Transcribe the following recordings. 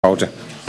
Schouten.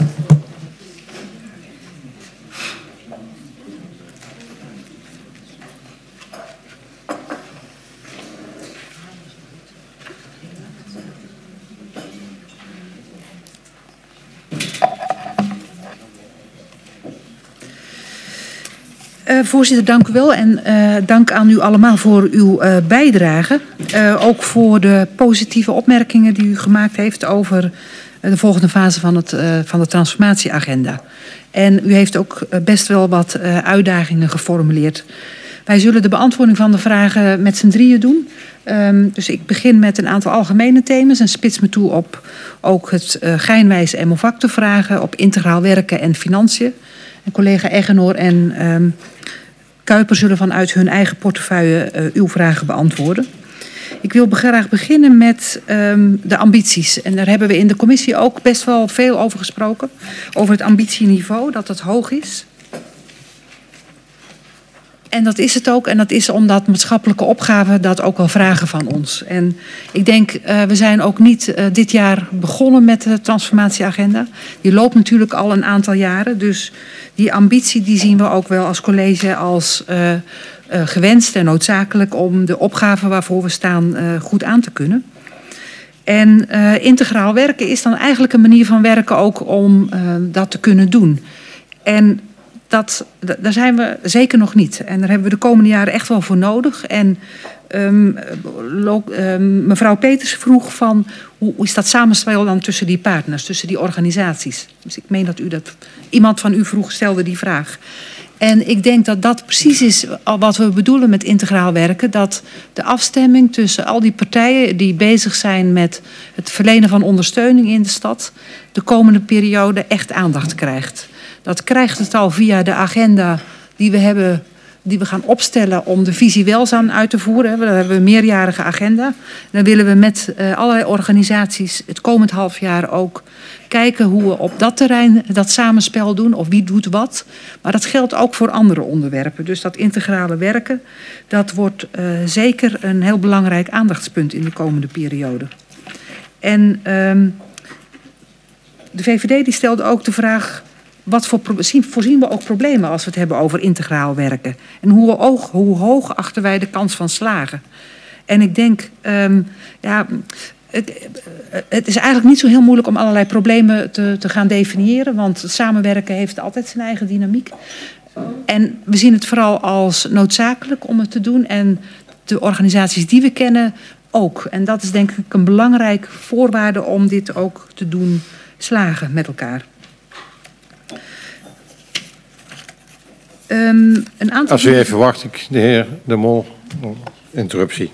Voorzitter, dank u wel en dank aan u allemaal voor uw bijdrage. Ook voor de positieve opmerkingen die u gemaakt heeft over de volgende fase van de transformatieagenda. En u heeft ook best wel wat uitdagingen geformuleerd. Wij zullen de beantwoording van de vragen met z'n drieën doen. Dus ik begin met een aantal algemene thema's en spits me toe op ook het Geinwijs en Movactor vragen, op integraal werken en financiën. En collega Eggenhoor en Kuiper zullen vanuit hun eigen portefeuille uw vragen beantwoorden. Ik wil graag beginnen met de ambities. En daar hebben we in de commissie ook best wel veel over gesproken. Over het ambitieniveau, dat het hoog is. En dat is het ook. En dat is omdat maatschappelijke opgaven dat ook wel vragen van ons. En ik denk, we zijn ook niet dit jaar begonnen met de transformatieagenda. Die loopt natuurlijk al een aantal jaren. Dus die ambitie die zien we ook wel als college als gewenst en noodzakelijk om de opgaven waarvoor we staan goed aan te kunnen. En integraal werken is dan eigenlijk een manier van werken ook om dat te kunnen doen. En daar zijn we zeker nog niet. En daar hebben we de komende jaren echt wel voor nodig. En mevrouw Peters vroeg van hoe is dat samenspel dan tussen die partners, tussen die organisaties. Dus ik meen dat iemand van u stelde die vraag. En ik denk dat dat precies is wat we bedoelen met integraal werken. Dat de afstemming tussen al die partijen die bezig zijn met het verlenen van ondersteuning in de stad de komende periode echt aandacht krijgt. Dat krijgt het al via de agenda die we gaan opstellen om de visie welzijn uit te voeren. Dan hebben we een meerjarige agenda. Dan willen we met allerlei organisaties het komend half jaar ook kijken hoe we op dat terrein dat samenspel doen. Of wie doet wat. Maar dat geldt ook voor andere onderwerpen. Dus dat integrale werken, dat wordt zeker een heel belangrijk aandachtspunt in de komende periode. En de VVD die stelde ook de vraag, voorzien we ook problemen als we het hebben over integraal werken? En hoe hoog achten wij de kans van slagen? En ik denk, het is eigenlijk niet zo heel moeilijk om allerlei problemen te gaan definiëren. Want samenwerken heeft altijd zijn eigen dynamiek. En we zien het vooral als noodzakelijk om het te doen. En de organisaties die we kennen ook. En dat is denk ik een belangrijk voorwaarde om dit ook te doen slagen met elkaar. Als u even wacht, de heer De Mol, interruptie.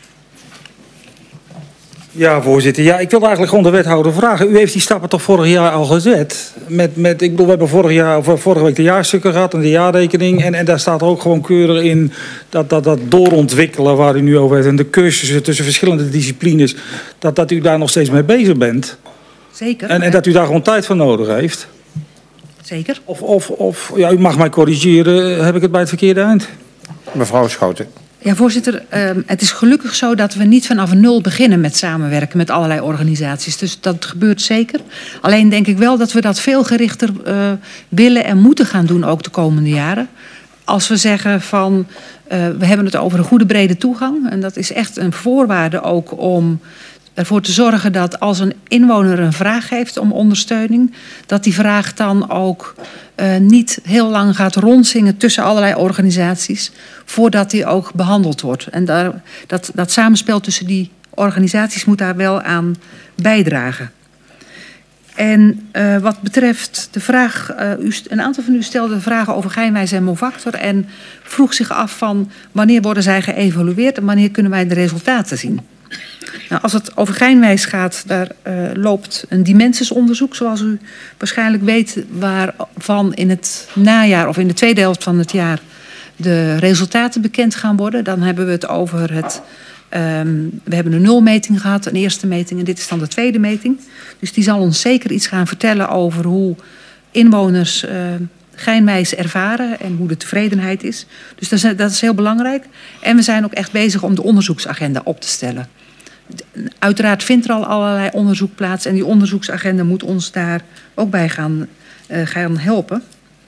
Ja, voorzitter. Ja, ik wilde eigenlijk gewoon de wethouder vragen. U heeft die stappen toch vorig jaar al gezet? Ik bedoel, we hebben vorige week de jaarstukken gehad en de jaarrekening. En daar staat er ook gewoon keurig in dat doorontwikkelen waar u nu over heeft. En de cursussen tussen verschillende disciplines. Dat u daar nog steeds mee bezig bent. Zeker. En dat u daar gewoon tijd voor nodig heeft. Zeker. Of ja, u mag mij corrigeren, heb ik het bij het verkeerde eind? Mevrouw Schouten. Ja, voorzitter, het is gelukkig zo dat we niet vanaf nul beginnen met samenwerken met allerlei organisaties. Dus dat gebeurt zeker. Alleen denk ik wel dat we dat veel gerichter willen en moeten gaan doen ook de komende jaren. Als we zeggen van, we hebben het over een goede brede toegang. En dat is echt een voorwaarde ook om ervoor te zorgen dat als een inwoner een vraag heeft om ondersteuning, dat die vraag dan ook niet heel lang gaat rondzingen tussen allerlei organisaties, voordat die ook behandeld wordt. En dat samenspel tussen die organisaties moet daar wel aan bijdragen. En wat betreft de vraag, een aantal van u stelde vragen over Geinwijs en Movactor en vroeg zich af van wanneer worden zij geëvalueerd en wanneer kunnen wij de resultaten zien. Nou, als het over Geinwijs gaat, daar loopt een Dimensis-onderzoek, zoals u waarschijnlijk weet, waarvan in het najaar of in de tweede helft van het jaar de resultaten bekend gaan worden. Dan hebben we het over we hebben een nulmeting gehad, een eerste meting, en dit is dan de tweede meting. Dus die zal ons zeker iets gaan vertellen over hoe inwoners Geinwijs ervaren en hoe de tevredenheid is. Dus dat is heel belangrijk. En we zijn ook echt bezig om de onderzoeksagenda op te stellen. Uiteraard vindt er al allerlei onderzoek plaats en die onderzoeksagenda moet ons daar ook bij gaan helpen.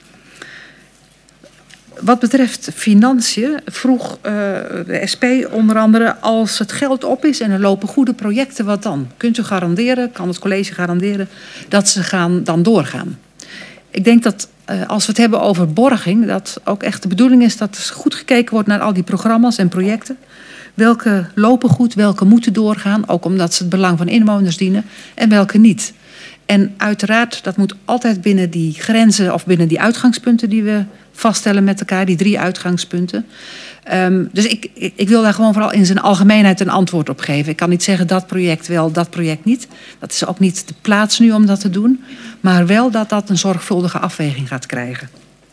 Wat betreft financiën vroeg de SP onder andere, als het geld op is en er lopen goede projecten, wat dan? Kunt u garanderen, kan het college garanderen, dat ze dan doorgaan? Ik denk dat als we het hebben over borging, dat ook echt de bedoeling is dat er goed gekeken wordt naar al die programma's en projecten. Welke lopen goed, welke moeten doorgaan, ook omdat ze het belang van inwoners dienen, en welke niet. En uiteraard, dat moet altijd binnen die grenzen of binnen die uitgangspunten die we vaststellen met elkaar, die 3 uitgangspunten. Dus ik wil daar gewoon vooral in zijn algemeenheid een antwoord op geven. Ik kan niet zeggen dat project wel, dat project niet. Dat is ook niet de plaats nu om dat te doen. Maar wel dat dat een zorgvuldige afweging gaat krijgen.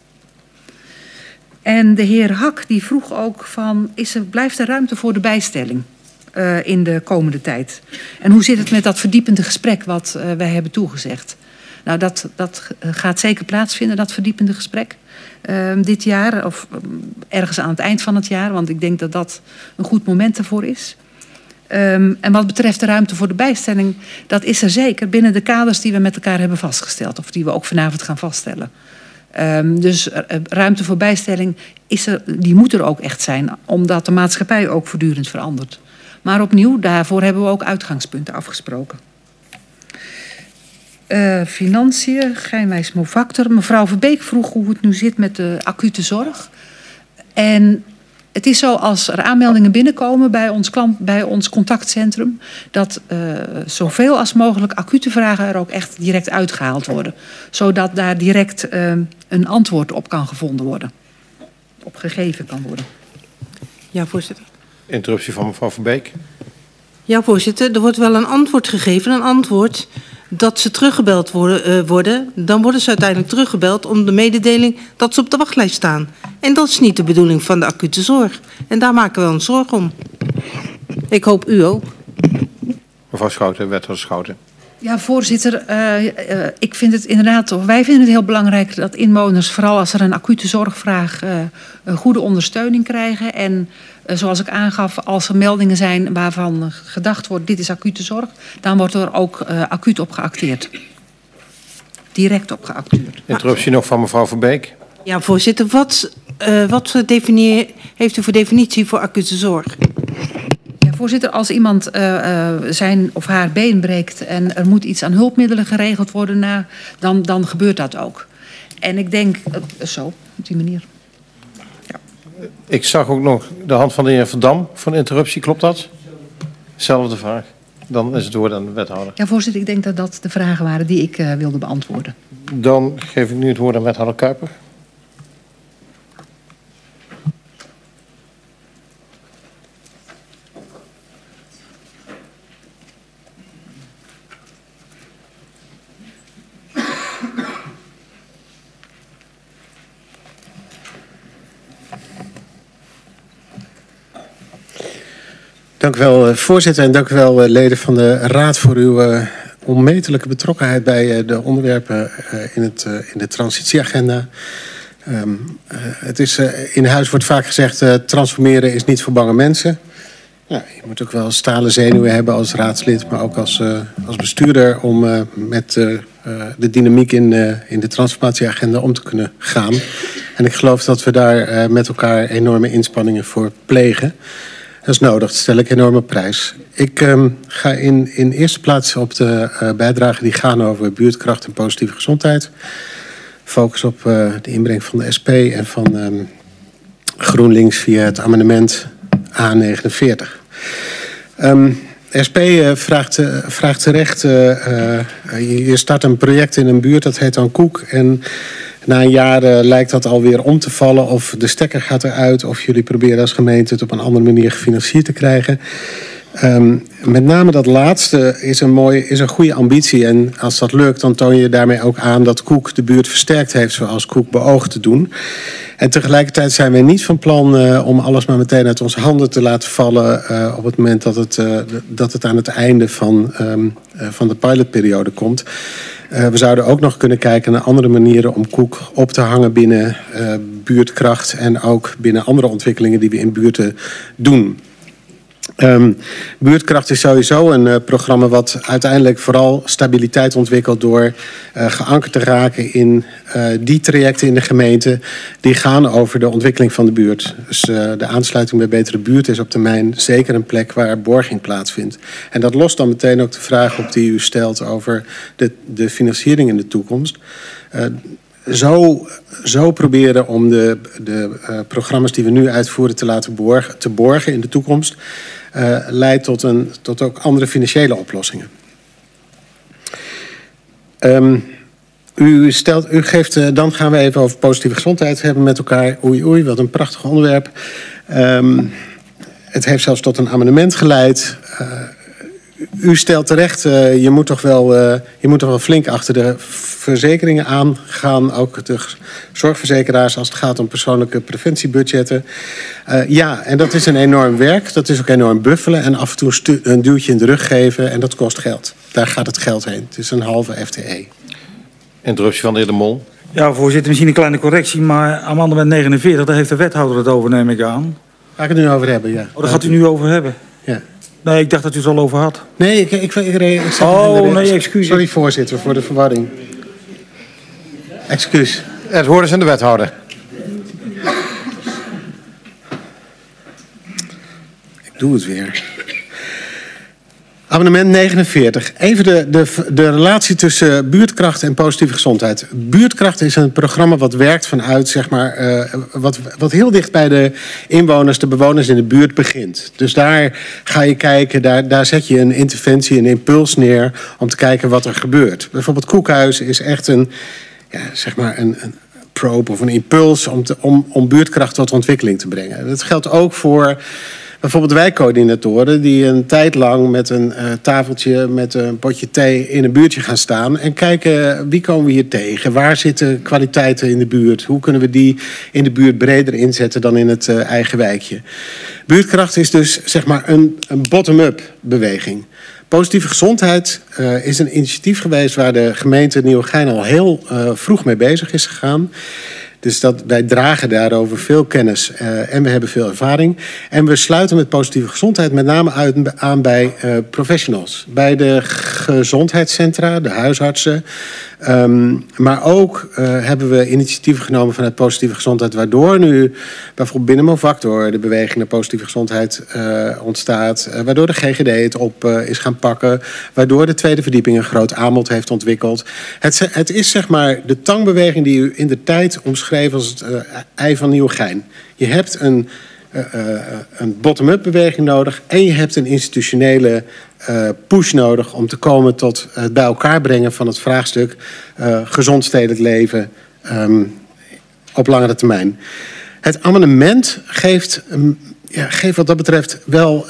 En de heer Hak die vroeg ook van, blijft er ruimte voor de bijstelling in de komende tijd? En hoe zit het met dat verdiepende gesprek wat wij hebben toegezegd? Nou, dat gaat zeker plaatsvinden, dat verdiepende gesprek. Dit jaar of ergens aan het eind van het jaar. Want ik denk dat dat een goed moment ervoor is. En wat betreft de ruimte voor de bijstelling, dat is er zeker binnen de kaders die we met elkaar hebben vastgesteld. Of die we ook vanavond gaan vaststellen. Dus ruimte voor bijstelling die moet er ook echt zijn. Omdat de maatschappij ook voortdurend verandert. Maar opnieuw, daarvoor hebben we ook uitgangspunten afgesproken. Financiën, Geinwijs Movactor. Mevrouw Verbeek vroeg hoe het nu zit met de acute zorg. En het is zo, als er aanmeldingen binnenkomen bij ons contactcentrum, dat zoveel als mogelijk acute vragen er ook echt direct uitgehaald worden. Zodat daar direct een antwoord op kan gevonden worden. Op gegeven kan worden. Ja, voorzitter. Interruptie van mevrouw Verbeek. Ja, voorzitter. Er wordt wel een antwoord gegeven. Een antwoord dat ze teruggebeld worden. Dan worden ze uiteindelijk teruggebeld om de mededeling dat ze op de wachtlijst staan. En dat is niet de bedoeling van de acute zorg. En daar maken we ons zorgen om. Ik hoop u ook. Mevrouw Schouten, wethouder Schouten. Ja, voorzitter. Ik vind het inderdaad, of wij vinden het heel belangrijk dat inwoners, vooral als er een acute zorgvraag, een goede ondersteuning krijgen. En zoals ik aangaf, als er meldingen zijn waarvan gedacht wordt, dit is acute zorg, dan wordt er ook acuut op geacteerd. Direct op geacteerd. Interruptie nog van mevrouw Verbeek. Ja, voorzitter. Wat heeft u voor definitie voor acute zorg? Ja, voorzitter, als iemand zijn of haar been breekt en er moet iets aan hulpmiddelen geregeld worden, dan gebeurt dat ook. En ik denk, zo, op die manier. Ja. Ik zag ook nog de hand van de heer Verdam van interruptie, klopt dat? Zelfde vraag. Dan is het woord aan de wethouder. Ja, voorzitter, ik denk dat dat de vragen waren die ik wilde beantwoorden. Dan geef ik nu het woord aan wethouder Kuiper. Dank u wel, voorzitter, en dank u wel, leden van de Raad, voor uw onmetelijke betrokkenheid bij de onderwerpen in de transitieagenda. Het is, in huis wordt vaak gezegd, transformeren is niet voor bange mensen. Ja, je moet ook wel stalen zenuwen hebben als raadslid, maar ook als bestuurder om met de dynamiek in de transformatieagenda om te kunnen gaan. En ik geloof dat we daar met elkaar enorme inspanningen voor plegen. Dat is nodig, dat stel ik enorm op prijs. Ik ga in eerste plaats op de bijdragen die gaan over buurtkracht en positieve gezondheid. Focus op de inbreng van de SP en van GroenLinks via het amendement A49. SP vraagt terecht, je start een project in een buurt, dat heet dan Koek. En na een jaar lijkt dat alweer om te vallen, of de stekker gaat eruit, of jullie proberen als gemeente het op een andere manier gefinancierd te krijgen. Met name dat laatste is een goede ambitie. En als dat lukt, dan toon je daarmee ook aan dat Koek de buurt versterkt heeft zoals Koek beoogt te doen. En tegelijkertijd zijn wij niet van plan om alles maar meteen uit onze handen te laten vallen op het moment dat het aan het einde van de pilotperiode komt. We zouden ook nog kunnen kijken naar andere manieren om Koek op te hangen binnen buurtkracht en ook binnen andere ontwikkelingen die we in buurten doen. Buurtkracht is sowieso een programma wat uiteindelijk vooral stabiliteit ontwikkelt door geankerd te raken in die trajecten in de gemeente die gaan over de ontwikkeling van de buurt. Dus de aansluiting bij Betere Buurt is op termijn zeker een plek waar borging plaatsvindt. En dat lost dan meteen ook de vraag op die u stelt over de financiering in de toekomst. Zo proberen om de programma's die we nu uitvoeren te laten borgen in de toekomst leidt tot ook andere financiële oplossingen. Dan gaan we even over positieve gezondheid hebben met elkaar. Oei, wat een prachtig onderwerp. Het heeft zelfs tot een amendement geleid. U stelt terecht, je moet toch wel flink achter de verzekeringen aangaan. Ook de zorgverzekeraars als het gaat om persoonlijke preventiebudgetten. Ja, en dat is een enorm werk. Dat is ook enorm buffelen en af en toe een duwtje in de rug geven. En dat kost geld. Daar gaat het geld heen. Het is een halve FTE. Interruptie van de heer De Mol. Ja, voorzitter, misschien een kleine correctie, maar amendement 49, daar heeft de wethouder het over, neem ik aan. Ga ik het nu over hebben, ja. Oh, daar gaat u nu over hebben? Ja. Nee, ik dacht dat u het al over had. Nee, ik nee, excuus. Sorry, voorzitter, voor de verwarring. Excuus. Het woord is aan de wethouder. Ik doe het weer. Amendement 49. Even de relatie tussen buurtkracht en positieve gezondheid. Buurtkracht is een programma wat werkt vanuit, zeg maar, wat heel dicht bij de inwoners, de bewoners in de buurt begint. Dus daar ga je kijken, daar zet je een interventie, een impuls neer om te kijken wat er gebeurt. Bijvoorbeeld Koekhuis is echt een probe of een impuls om buurtkracht tot ontwikkeling te brengen. Dat geldt ook voor bijvoorbeeld wijkcoördinatoren die een tijd lang met een tafeltje met een potje thee in een buurtje gaan staan en kijken wie komen we hier tegen, waar zitten kwaliteiten in de buurt, hoe kunnen we die in de buurt breder inzetten dan in het eigen wijkje. Buurtkracht is dus zeg maar een bottom-up beweging. Positieve gezondheid is een initiatief geweest waar de gemeente Nieuwegein al heel vroeg mee bezig is gegaan. Dus wij dragen daarover veel kennis en we hebben veel ervaring. En we sluiten met positieve gezondheid met name aan bij professionals. Bij de gezondheidscentra, de huisartsen. Maar ook hebben we initiatieven genomen vanuit positieve gezondheid, waardoor nu bijvoorbeeld binnen Movactor de beweging naar positieve gezondheid ontstaat. Waardoor de GGD het op is gaan pakken. Waardoor de tweede verdieping een groot aanbod heeft ontwikkeld. Het is zeg maar de tangbeweging die u in de tijd omschreef als het ei van Nieuwegein. Je hebt een bottom-up beweging nodig en je hebt een institutionele push nodig om te komen tot het bij elkaar brengen van het vraagstuk gezond stedelijk leven op langere termijn. Het amendement geeft wat dat betreft wel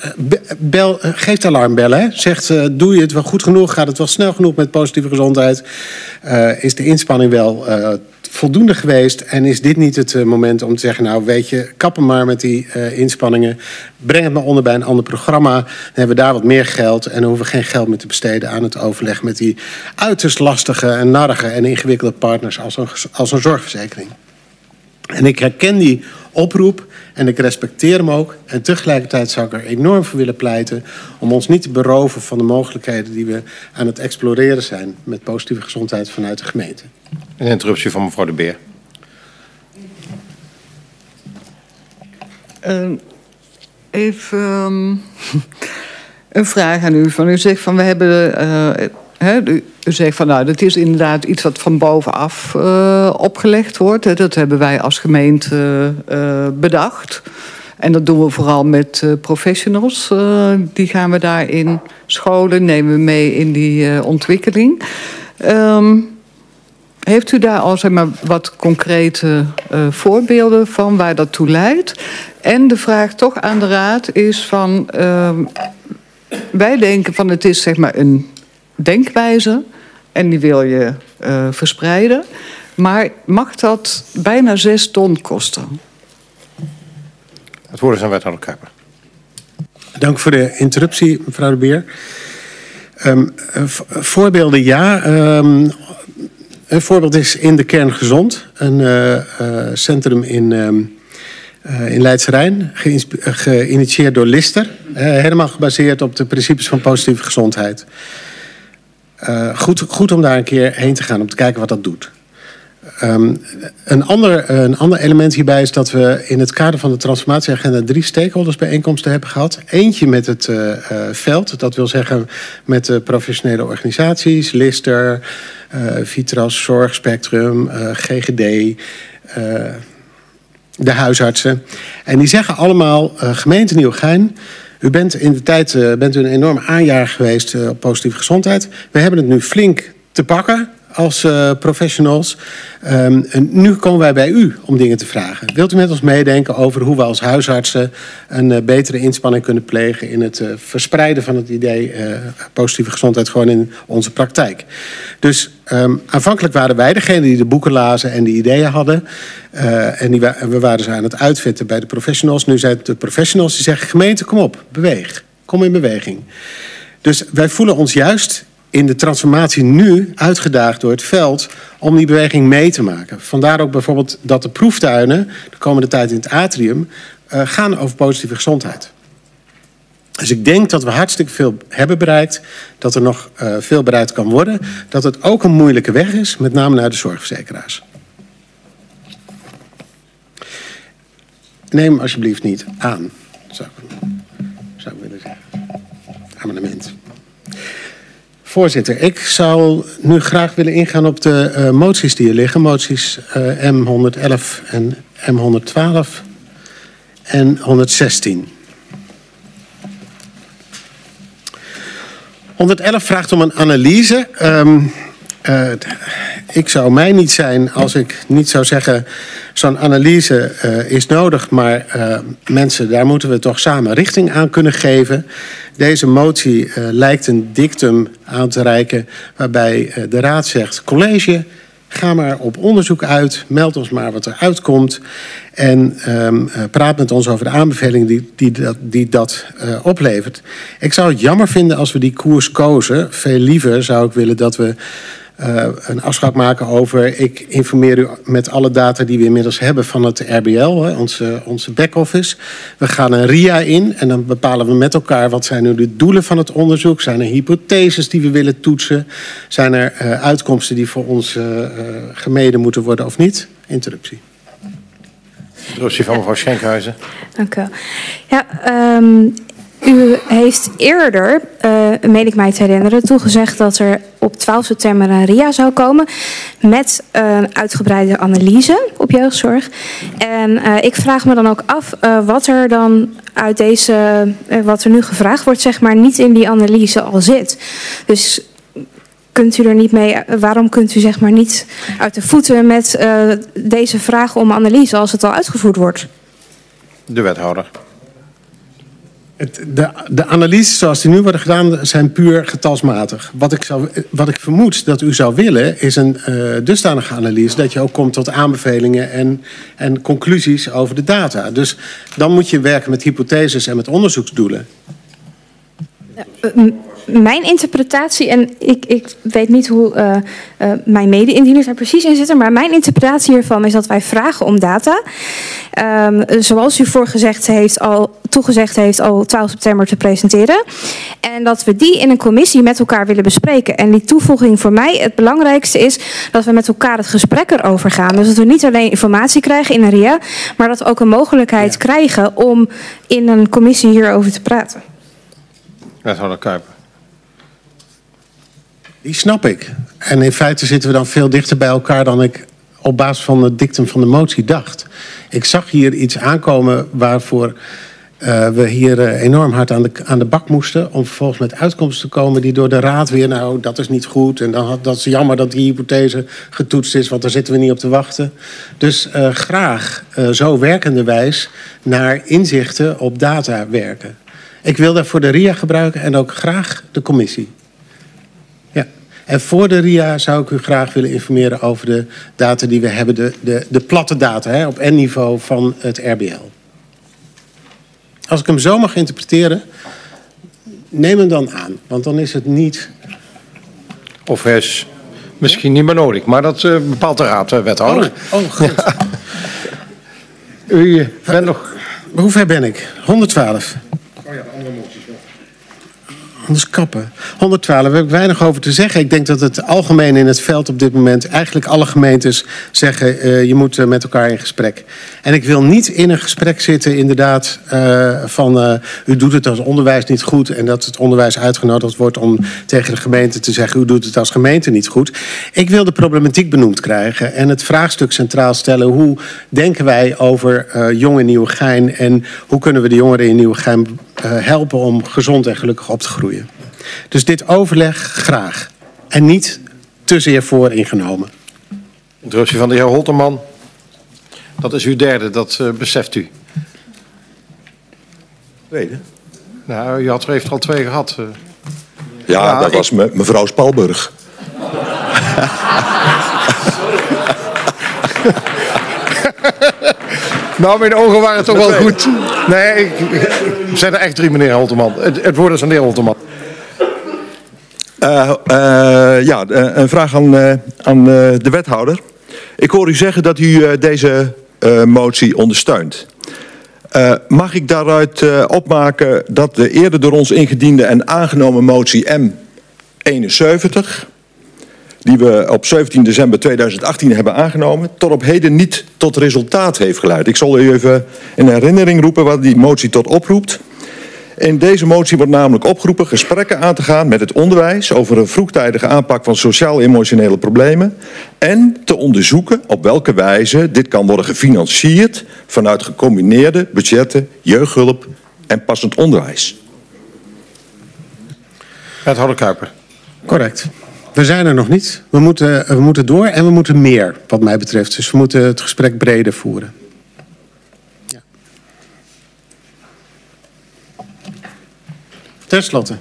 geeft alarmbellen. Hè? Zegt, doe je het wel goed genoeg? Gaat het wel snel genoeg met positieve gezondheid? Is de inspanning wel voldoende geweest? En is dit niet het moment om te zeggen, nou weet je, kappen maar met die inspanningen. Breng het maar onder bij een ander programma. Dan hebben we daar wat meer geld. En dan hoeven we geen geld meer te besteden aan het overleg met die uiterst lastige en narrige en ingewikkelde partners als een zorgverzekering. En ik herken die oproep en ik respecteer hem ook. En tegelijkertijd zou ik er enorm voor willen pleiten om ons niet te beroven van de mogelijkheden die we aan het exploreren zijn met positieve gezondheid vanuit de gemeente. Een interruptie van mevrouw De Beer. Even een vraag aan u. U zegt van we hebben. U zegt van nou, dat is inderdaad iets wat van bovenaf opgelegd wordt. Dat hebben wij als gemeente bedacht. En dat doen we vooral met professionals. Die gaan we daarin scholen, nemen we mee in die ontwikkeling. Heeft u daar al zeg maar, wat concrete voorbeelden van waar dat toe leidt? En de vraag toch aan de raad is van wij denken van het is zeg maar een denkwijze en die wil je verspreiden. Maar mag dat bijna 6 ton kosten? Het woord is aan wethouder Kuiper. Dank voor de interruptie, mevrouw De Beer. Voorbeelden ja. Een voorbeeld is in de kern gezond. Een centrum in Leidse Rijn, geïnitieerd door Lister. Helemaal gebaseerd op de principes van positieve gezondheid. Goed om daar een keer heen te gaan, om te kijken wat dat doet. Een ander element hierbij is dat we in het kader van de transformatieagenda 3 stakeholdersbijeenkomsten hebben gehad. Eentje met het veld, dat wil zeggen met de professionele organisaties, Lister, Vitras, Zorgspectrum, GGD, de huisartsen. En die zeggen allemaal, gemeente Nieuwegein, u bent in de tijd een enorm aanjager geweest op positieve gezondheid. We hebben het nu flink te pakken als professionals. Nu komen wij bij u om dingen te vragen. Wilt u met ons meedenken over hoe we als huisartsen een betere inspanning kunnen plegen in het verspreiden van het idee positieve gezondheid gewoon in onze praktijk. Dus aanvankelijk waren wij degene die de boeken lazen en die ideeën hadden. En we waren ze aan het uitvetten bij de professionals. Nu zijn het de professionals die zeggen, gemeente, kom op, beweeg. Kom in beweging. Dus wij voelen ons juist in de transformatie nu uitgedaagd door het veld om die beweging mee te maken. Vandaar ook bijvoorbeeld dat de proeftuinen de komende tijd in het atrium gaan over positieve gezondheid. Dus ik denk dat we hartstikke veel hebben bereikt, dat er nog veel bereikt kan worden, dat het ook een moeilijke weg is, met name naar de zorgverzekeraars. Neem alsjeblieft niet aan, zou ik willen zeggen. Amendement. Voorzitter, ik zou nu graag willen ingaan op de moties die er liggen. Moties M111 en M112 en 116. 111 vraagt om een analyse. Ik zou mij niet zijn als ik niet zou zeggen, zo'n analyse is nodig, maar mensen, daar moeten we toch samen richting aan kunnen geven. Deze motie lijkt een dictum aan te reiken waarbij de raad zegt, college, ga maar op onderzoek uit, meld ons maar wat er uitkomt en praat met ons over de aanbevelingen die dat oplevert. Ik zou het jammer vinden als we die koers kozen. Veel liever zou ik willen dat we een afspraak maken over, ik informeer u met alle data die we inmiddels hebben van het RBL, onze back-office. We gaan een RIA in en dan bepalen we met elkaar wat zijn nu de doelen van het onderzoek. Zijn er hypotheses die we willen toetsen? Zijn er uitkomsten die voor ons gemeden moeten worden of niet? Interruptie. Interruptie van mevrouw Schenkhuizen. Dank u wel. Ja, u heeft eerder, meen ik mij te herinneren, toegezegd dat er op 12 september een RIA zou komen met een uitgebreide analyse op jeugdzorg. En ik vraag me dan ook af wat er dan uit deze, wat er nu gevraagd wordt, zeg maar, niet in die analyse al zit. Dus kunt u er niet mee, waarom kunt u zeg maar niet uit de voeten met deze vraag om analyse als het al uitgevoerd wordt? De wethouder. De analyses zoals die nu worden gedaan zijn puur getalsmatig. Wat ik vermoed dat u zou willen is een dusdanige analyse dat je ook komt tot aanbevelingen en conclusies over de data. Dus dan moet je werken met hypotheses en met onderzoeksdoelen. Mijn interpretatie, en ik weet niet hoe mijn mede-indieners er precies in zitten, maar mijn interpretatie hiervan is dat wij vragen om data. Zoals u toegezegd heeft al 12 september te presenteren. En dat we die in een commissie met elkaar willen bespreken. En die toevoeging voor mij, het belangrijkste is dat we met elkaar het gesprek erover gaan. Dus dat we niet alleen informatie krijgen in een RIA, maar dat we ook een mogelijkheid krijgen om in een commissie hierover te praten. Wethouder Kuiper. Die snap ik. En in feite zitten we dan veel dichter bij elkaar dan ik op basis van het dictum van de motie dacht. Ik zag hier iets aankomen waarvoor we hier enorm hard aan de bak moesten om vervolgens met uitkomsten te komen die door de raad weer, nou dat is niet goed en dat is jammer dat die hypothese getoetst is, want daar zitten we niet op te wachten. Dus graag zo werkenderwijs naar inzichten op data werken. Ik wil daarvoor de RIA gebruiken en ook graag de commissie. Ja. En voor de RIA zou ik u graag willen informeren over de data die we hebben, de platte data op N-niveau van het RBL. Als ik hem zo mag interpreteren, neem hem dan aan, want dan is het niet. Of is misschien niet meer nodig, maar dat bepaalt de raad, wethouder. Oh, goed. U bent nog... Hoe ver ben ik? 112. Oh ja, de andere moties nog. Anders kappen. 112, daar heb ik weinig over te zeggen. Ik denk dat het algemeen in het veld op dit moment... eigenlijk alle gemeentes zeggen... je moet met elkaar in gesprek. En ik wil niet in een gesprek zitten inderdaad... van u doet het als onderwijs niet goed... en dat het onderwijs uitgenodigd wordt om tegen de gemeente te zeggen... u doet het als gemeente niet goed. Ik wil de problematiek benoemd krijgen... en het vraagstuk centraal stellen... hoe denken wij over jong in Nieuwegein... en hoe kunnen we de jongeren in Nieuwegein helpen... om gezond en gelukkig op te groeien. Dus dit overleg graag. En niet te zeer vooringenomen. Interruptie van de heer Holterman. Dat is uw derde, dat beseft u. Tweede? Nou, u heeft er al 2 gehad. Ja, dat was mevrouw Spalburg. Nou, mijn ogen waren toch wel goed. Nee, ik zijn er echt 3, meneer Holterman. Het woord is aan de heer Holterman. Een vraag aan de wethouder. Ik hoor u zeggen dat u deze motie ondersteunt. Mag ik daaruit opmaken dat de eerder door ons ingediende en aangenomen motie M71... die we op 17 december 2018 hebben aangenomen... tot op heden niet tot resultaat heeft geleid. Ik zal u even in herinnering roepen wat die motie tot oproept. In deze motie wordt namelijk opgeroepen gesprekken aan te gaan met het onderwijs... over een vroegtijdige aanpak van sociaal-emotionele problemen... en te onderzoeken op welke wijze dit kan worden gefinancierd... vanuit gecombineerde budgetten, jeugdhulp en passend onderwijs. Wethouder Kuiper. Correct. We zijn er nog niet. We moeten door en we moeten meer, wat mij betreft. Dus we moeten het gesprek breder voeren. Ja. Ten slotte.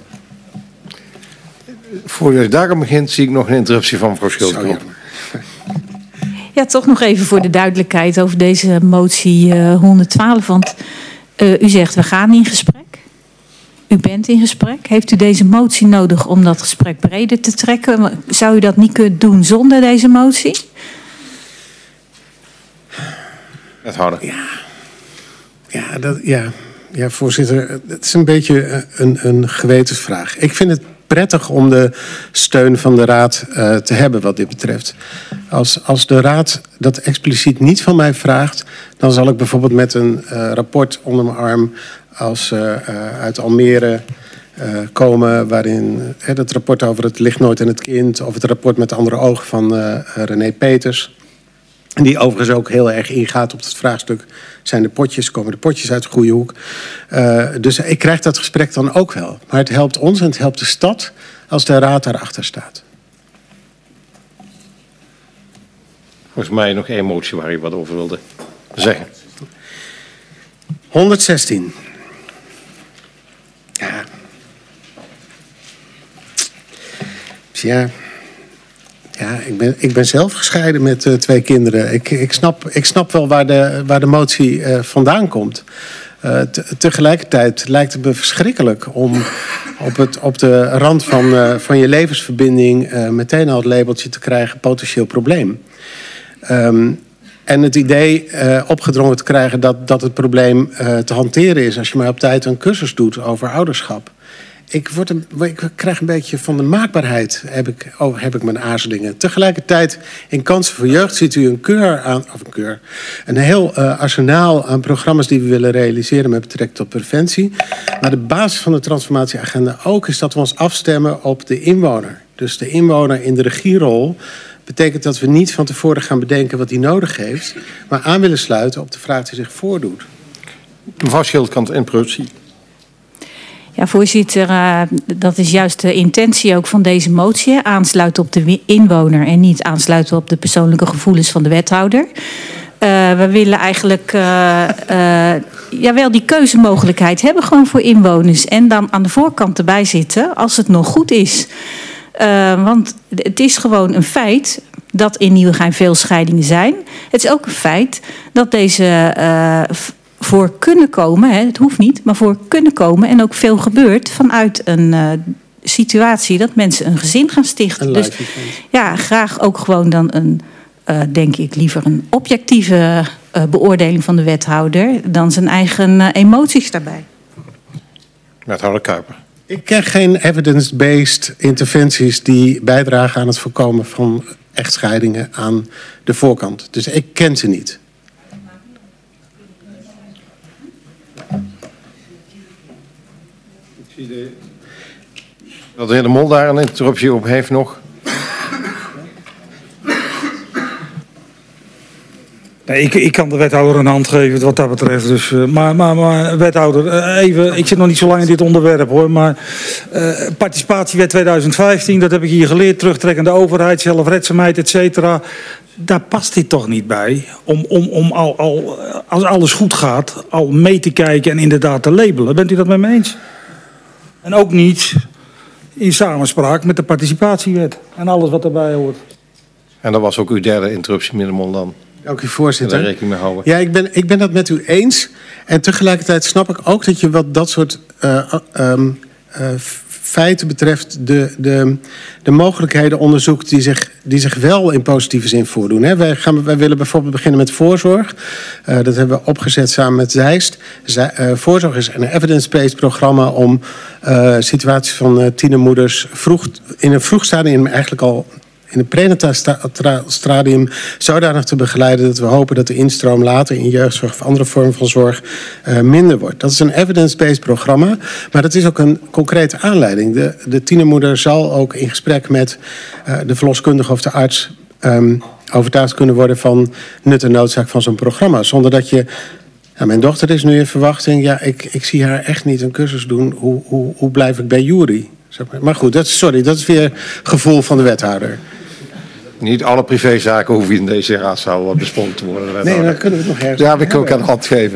Voor je daarom begint, zie ik nog een interruptie van mevrouw Schildkamp. Ja, toch nog even voor de duidelijkheid over deze motie 112. Want u zegt, we gaan in gesprek. U bent in gesprek. Heeft u deze motie nodig om dat gesprek breder te trekken? Zou u dat niet kunnen doen zonder deze motie? Wethouder. Ja, voorzitter. Het is een beetje een gewetensvraag. Ik vind het prettig om de steun van de Raad te hebben wat dit betreft. Als de Raad dat expliciet niet van mij vraagt... dan zal ik bijvoorbeeld met een rapport onder mijn arm... als uit Almere komen waarin het rapport over het licht nooit en het kind... of het rapport met de andere ogen van René Peters... en die overigens ook heel erg ingaat op het vraagstuk... komen de potjes uit de goede hoek. Dus ik krijg dat gesprek dan ook wel. Maar het helpt ons en het helpt de stad als de Raad daarachter staat. Volgens mij nog 1 motie waar u wat over wilde zeggen. 116. Ja, ik ben zelf gescheiden met 2 kinderen. Ik snap wel waar de motie vandaan komt. Tegelijkertijd lijkt het me verschrikkelijk om op de rand van je levensverbinding meteen al het labeltje te krijgen potentieel probleem. En het idee opgedrongen te krijgen dat het probleem te hanteren is als je maar op tijd een cursus doet over ouderschap. Ik krijg een beetje van de maakbaarheid, heb ik mijn aarzelingen. Tegelijkertijd, in Kansen voor Jeugd ziet u een heel arsenaal aan programma's die we willen realiseren met betrekking tot preventie. Maar de basis van de transformatieagenda ook is dat we ons afstemmen op de inwoner. Dus de inwoner in de regierol betekent dat we niet van tevoren gaan bedenken wat hij nodig heeft, maar aan willen sluiten op de vraag die zich voordoet. Mevrouw Schildkamp, interruptie. Ja, voorzitter, dat is juist de intentie ook van deze motie. Aansluiten op de inwoner en niet aansluiten op de persoonlijke gevoelens van de wethouder. We willen eigenlijk wel die keuzemogelijkheid hebben gewoon voor inwoners. En dan aan de voorkant erbij zitten als het nog goed is. Want het is gewoon een feit dat in Nieuwegein veel scheidingen zijn. Het is ook een feit dat deze voor kunnen komen, het hoeft niet, maar voor kunnen komen en ook veel gebeurt vanuit een situatie dat mensen een gezin gaan stichten. Dus ja, graag ook gewoon dan denk ik liever een objectieve beoordeling van de wethouder dan zijn eigen emoties daarbij. Wethouder Kuiper. Ik ken geen evidence-based interventies die bijdragen aan het voorkomen van echtscheidingen aan de voorkant. Dus ik ken ze niet. Ik zie dat de heer De Mol daar een interruptie op heeft nog. Nee, ik kan de wethouder een hand geven wat dat betreft. Dus, maar wethouder, even, ik zit nog niet zo lang in dit onderwerp hoor. Maar participatiewet 2015, dat heb ik hier geleerd. Terugtrekkende overheid, zelfredzaamheid, et cetera. Daar past dit toch niet bij. Om als alles goed gaat, al mee te kijken en inderdaad te labelen. Bent u dat met me eens? En ook niet in samenspraak met de participatiewet. En alles wat erbij hoort. En dat was ook uw derde interruptie, meneer De Mol, dan. Dank u, voorzitter. Daar rekening mee houden. Ja, ik ben dat met u eens. En tegelijkertijd snap ik ook dat je wat dat soort feiten betreft de mogelijkheden onderzoekt die zich wel in positieve zin voordoen. Hè. Wij willen bijvoorbeeld beginnen met voorzorg. Dat hebben we opgezet samen met Zeist. Voorzorg is een evidence-based programma om situaties van tienermoeders in een vroeg stadium, eigenlijk al in het prenataal stadium, zodanig te begeleiden dat we hopen dat de instroom later in jeugdzorg of andere vormen van zorg minder wordt. Dat is een evidence-based programma, maar dat is ook een concrete aanleiding. De tienermoeder zal ook in gesprek met de verloskundige of de arts overtuigd kunnen worden van nut en noodzaak van zo'n programma. Zonder dat je... Ja, mijn dochter is nu in verwachting. Ja, ik zie haar echt niet een cursus doen. Hoe blijf ik bij jury? Maar goed, dat is weer gevoel van de wethouder. Niet alle privézaken hoeven in deze raadzaal besproken te worden. Nee, dan kunnen we het nog ergens. Ja, we kunnen ook aan de hand geven.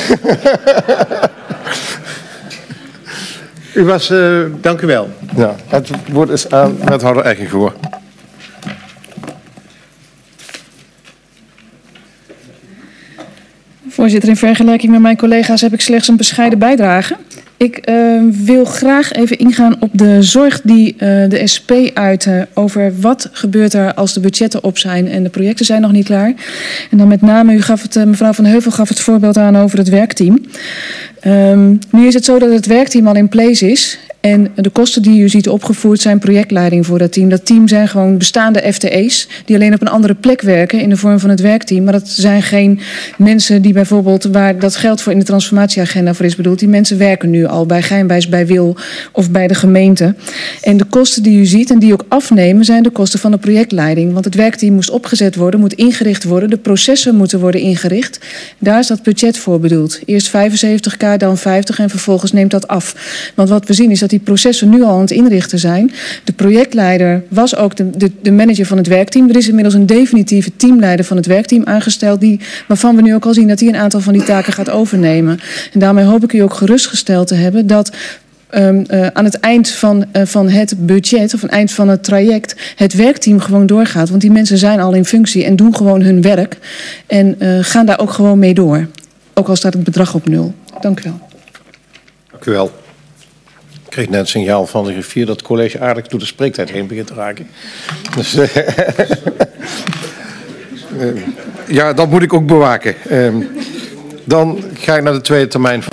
U was... Dank u wel. Ja, het woord is aan wethouder Eggengoor. Voorzitter, in vergelijking met mijn collega's heb ik slechts een bescheiden bijdrage. Ik wil graag even ingaan op de zorg die de SP uitte over wat gebeurt er als de budgetten op zijn en de projecten zijn nog niet klaar. En dan met name, mevrouw Van Heuvel gaf het voorbeeld aan over het werkteam. Nu is het zo dat het werkteam al in place is. En de kosten die u ziet opgevoerd zijn projectleiding voor dat team. Dat team zijn gewoon bestaande FTE's die alleen op een andere plek werken in de vorm van het werkteam. Maar dat zijn geen mensen die bijvoorbeeld waar dat geld voor in de transformatieagenda voor is bedoeld. Die mensen werken nu al bij Geinwijs, bij Wil of bij de gemeente. En de kosten die u ziet en die ook afnemen zijn de kosten van de projectleiding. Want het werkteam moest opgezet worden, moet ingericht worden. De processen moeten worden ingericht. Daar is dat budget voor bedoeld. Eerst 75.000, dan 50 en vervolgens neemt dat af. Want wat we zien is dat die processen nu al aan het inrichten zijn. De projectleider was ook de manager van het werkteam. Er is inmiddels een definitieve teamleider van het werkteam aangesteld, waarvan we nu ook al zien dat hij een aantal van die taken gaat overnemen. En daarmee hoop ik u ook gerustgesteld te hebben dat aan het eind van het budget of aan het eind van het traject het werkteam gewoon doorgaat. Want die mensen zijn al in functie en doen gewoon hun werk en gaan daar ook gewoon mee door. Ook al staat het bedrag op 0. Dank u wel. Dank u wel. Ik kreeg net een signaal van de griffier dat het college aardig door de spreektijd heen begint te raken. Dus, ja, dat moet ik ook bewaken. Dan ga ik naar de tweede termijn van